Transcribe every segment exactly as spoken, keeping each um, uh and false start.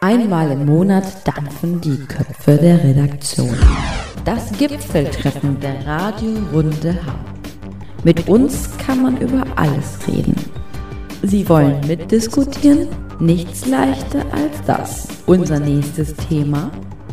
Einmal im Monat dampfen die Köpfe der Redaktion. Das Gipfeltreffen der Radiorunde Hamm. Mit uns kann man über alles reden. Sie wollen mitdiskutieren? Nichts leichter als das. Unser nächstes Thema: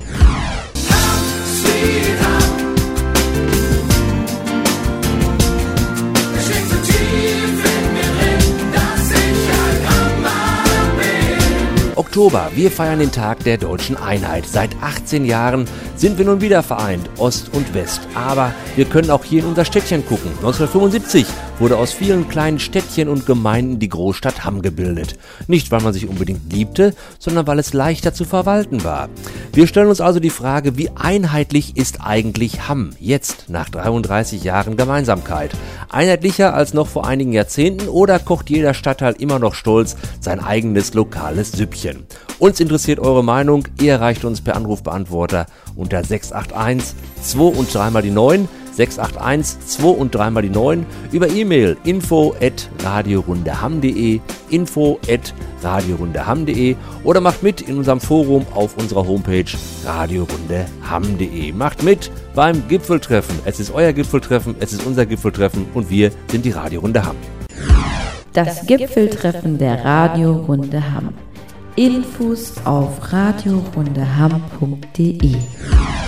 Oktober, wir feiern den Tag der deutschen Einheit. Seit achtzehn Jahren sind wir nun wieder vereint, Ost und West. Aber wir können auch hier in unser Städtchen gucken. neunzehnhundertfünfundsiebzig wurde aus vielen kleinen Städtchen und Gemeinden die Großstadt Hamm gebildet. Nicht, weil man sich unbedingt liebte, sondern weil es leichter zu verwalten war. Wir stellen uns also die Frage, wie einheitlich ist eigentlich Hamm jetzt nach dreiunddreißig Jahren Gemeinsamkeit? Einheitlicher als noch vor einigen Jahrzehnten oder kocht jeder Stadtteil immer noch stolz sein eigenes lokales Süppchen? Uns interessiert eure Meinung. Ihr erreicht uns per Anrufbeantworter unter sechs acht eins zwei und dreimal die neun, sechs acht eins zwei und dreimal die neun, über E-Mail info at radiorundehamm punkt de, info at radiorundehamm punkt de oder macht mit in unserem Forum auf unserer Homepage radiorundehamm punkt de. Macht mit beim Gipfeltreffen. Es ist euer Gipfeltreffen, es ist unser Gipfeltreffen und wir sind die Radiorunde Hamm. Das Gipfeltreffen der Radiorunde Hamm. Infos auf radiorundehamm punkt de.